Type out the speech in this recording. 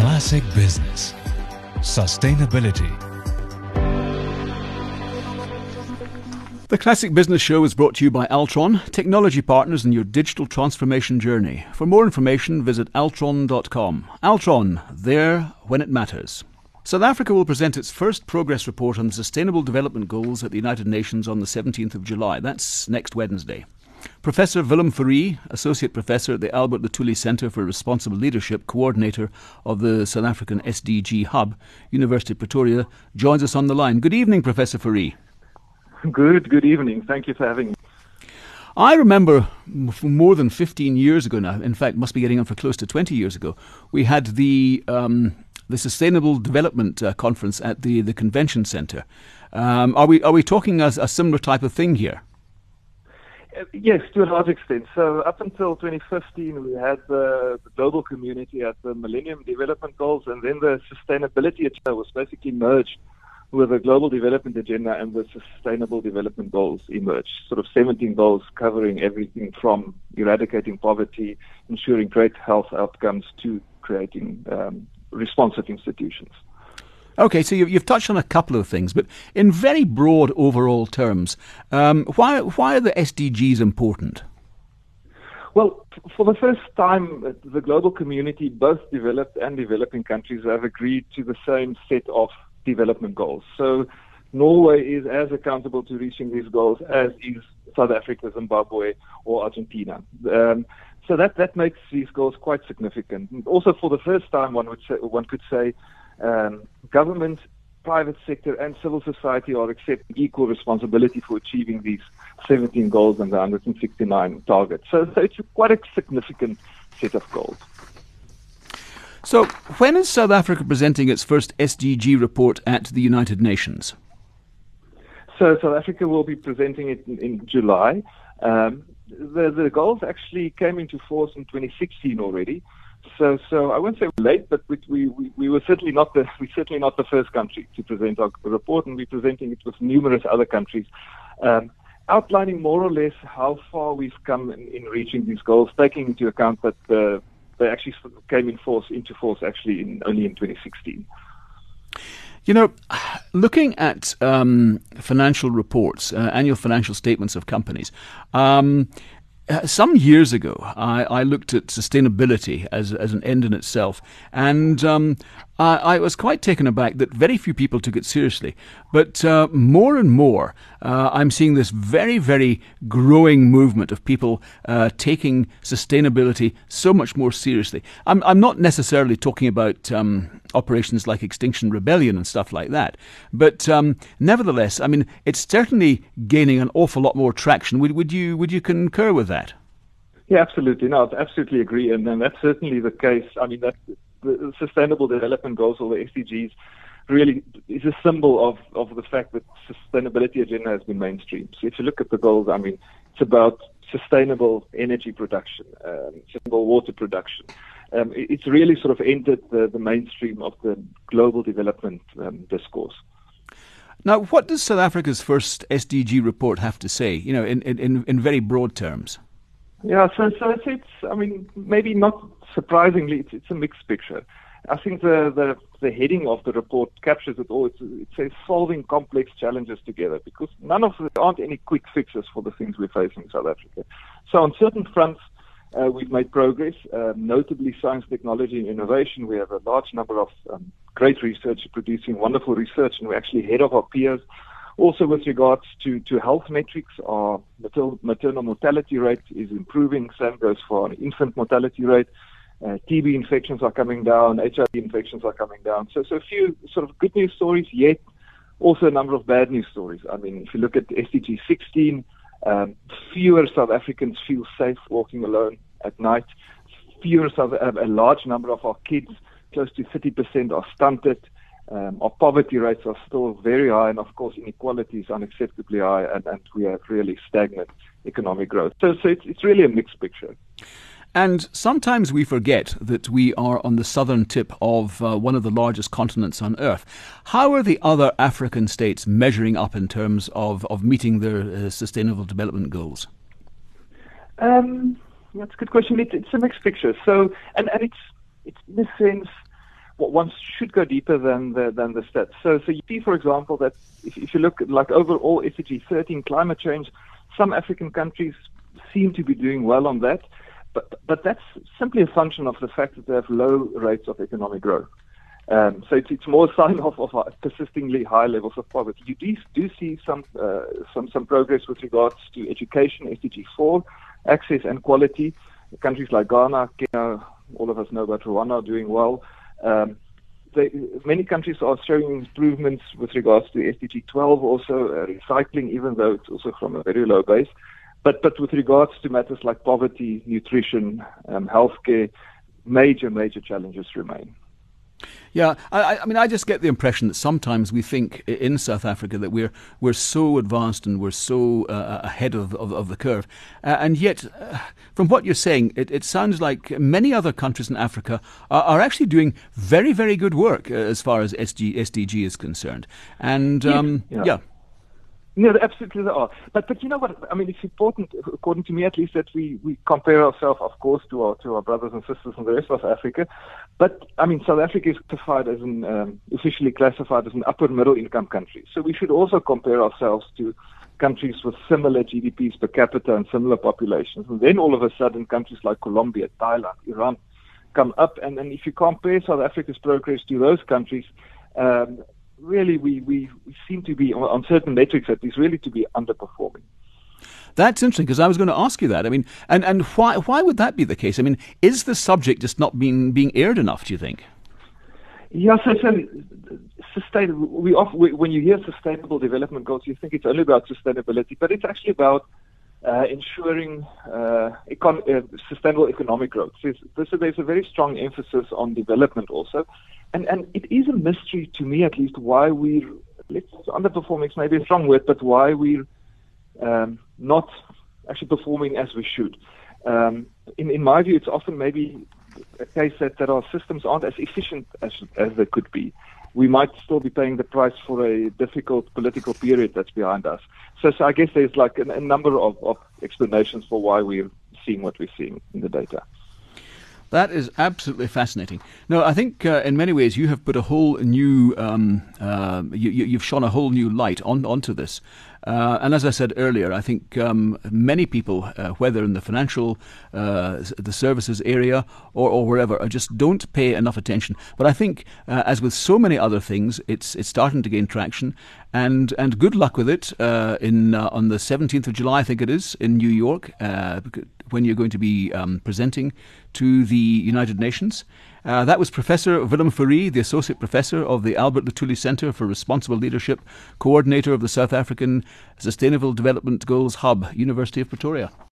Classic Business. Sustainability. The Classic Business Show is brought to you by Altron, technology partners in your digital transformation journey. For more information, visit altron.com. Altron, there when it matters. South Africa will present its first progress report on the Sustainable Development Goals at the United Nations on the 17th of July. That's next Wednesday. Professor Willem Fourie, Associate Professor at the Albert Luthuli Centre for Responsible Leadership, Coordinator of the South African SDG Hub, University of Pretoria, joins us on the line. Good evening, Professor Fourie. Good evening. Thank you for having me. I remember more than 15 years ago now, in fact, must be getting on for close to 20 years ago, we had the Sustainable Development Conference at the Convention Centre. Are we talking a similar type of thing here? Yes, to a large extent. So up until 2015, we had the global community at the Millennium Development Goals, and then the sustainability agenda was basically merged with the Global Development Agenda, and the Sustainable Development Goals emerged. Sort of 17 goals covering everything from eradicating poverty, ensuring great health outcomes, to creating responsive institutions. Okay, so you've touched on a couple of things, but in very broad overall terms, why are the SDGs important? Well, for the first time, the global community, both developed and developing countries, have agreed to the same set of development goals. So Norway is as accountable to reaching these goals as is South Africa, Zimbabwe, or Argentina. So that makes these goals quite significant. And also, for the first time, one could say, government, private sector, and civil society are accepting equal responsibility for achieving these 17 goals and the 169 targets. So it's quite a significant set of goals. So when is South Africa presenting its first SDG report at the United Nations? So South Africa will be presenting it in July. The goals actually came into force in 2016 already. So I won't say late, but we were certainly not the first country to present our report, and we're presenting it with numerous other countries, outlining more or less how far we've come in reaching these goals, taking into account that they actually came into force only in 2016. You know, looking at financial reports, annual financial statements of companies, some years ago, I looked at sustainability as an end in itself, and I was quite taken aback that very few people took it seriously. But more and more, I'm seeing this very, very growing movement of people taking sustainability so much more seriously. I'm not necessarily talking about operations like Extinction Rebellion and stuff like that, but nevertheless, I mean, it's certainly gaining an awful lot more traction. Would you concur with that? Yeah, absolutely. No, I absolutely agree, and that's certainly the case. I mean, that the Sustainable Development Goals, or the SDGs, really is a symbol of the fact that sustainability agenda has been mainstream. So if you look at the goals, I mean, it's about sustainable energy production, sustainable water production. It's really sort of entered the mainstream of the global development discourse. Now, what does South Africa's first SDG report have to say, you know, in very broad terms? Yeah, so it's, I mean, maybe not surprisingly, it's a mixed picture. I think the heading of the report captures it all. It says solving complex challenges together, because there aren't any quick fixes for the things we're facing in South Africa. So on certain fronts, we've made progress, notably science, technology, and innovation. We have a large number of great researchers producing wonderful research, and we're actually ahead of our peers. Also, with regards to health metrics, our maternal mortality rate is improving. Same goes for our infant mortality rate. TB infections are coming down. HIV infections are coming down. So a few sort of good news stories, yet also a number of bad news stories. I mean, if you look at SDG 16, fewer South Africans feel safe walking alone at night. A large number of our kids, close to 30%, are stunted. Our poverty rates are still very high, and of course inequality is unacceptably high, and we have really stagnant economic growth. So it's really a mixed picture. And sometimes we forget that we are on the southern tip of one of the largest continents on Earth. How are the other African states measuring up in terms of meeting their sustainable development goals? That's a good question. It's a mixed picture. So, and it's in a sense, one should go deeper than the stats. So you see, for example, that if you look at like overall SDG 13 climate change, some African countries seem to be doing well on that, but that's simply a function of the fact that they have low rates of economic growth. So it's more a sign of persistingly high levels of poverty. You do see some progress with regards to education, SDG 4, access and quality. Countries like Ghana, Kenya, all of us know about Rwanda, are doing well. Many countries are showing improvements with regards to SDG 12, also recycling, even though it's also from a very low base. But with regards to matters like poverty, nutrition, healthcare, major challenges remain. Yeah, I mean, I just get the impression that sometimes we think in South Africa that we're so advanced and we're so ahead of the curve, and yet, from what you're saying, it sounds like many other countries in Africa are actually doing very good work as far as SDG is concerned, and yeah. No, absolutely there are. But you know what? I mean, it's important, according to me at least, that we compare ourselves, of course, to our brothers and sisters in the rest of Africa. But I mean, South Africa is classified as officially classified as an upper middle income country. So we should also compare ourselves to countries with similar GDPs per capita and similar populations. And then all of a sudden, countries like Colombia, Thailand, Iran come up. And if you compare South Africa's progress to those countries, really, we seem to be, on certain metrics at least, really to be underperforming. That's interesting, because I was going to ask you that. I mean, and why would that be the case? I mean, is the subject just not being aired enough, do you think? Yeah, so sustainable. When you hear sustainable development goals, you think it's only about sustainability, but it's actually about ensuring sustainable economic growth. There's a very strong emphasis on development also. And it is a mystery to me, at least, why underperforming is maybe a strong word, but why we're not actually performing as we should. In my view, it's often maybe a case that our systems aren't as efficient as they could be. We might still be paying the price for a difficult political period that's behind us. So I guess there's like a number of explanations for why we're seeing what we're seeing in the data. That is absolutely fascinating. No, I think in many ways you have put a whole new, you've shone a whole new light onto this. And as I said earlier, I think many people, whether in the financial, the services area or wherever, just don't pay enough attention. But I think, as with so many other things, it's starting to gain traction. And good luck with it on the 17th of July, I think it is, in New York, when you're going to be presenting to the United Nations. That was Professor Willem Fourie, the Associate Professor of the Albert Luthuli Centre for Responsible Leadership, Coordinator of the South African Sustainable Development Goals Hub, University of Pretoria.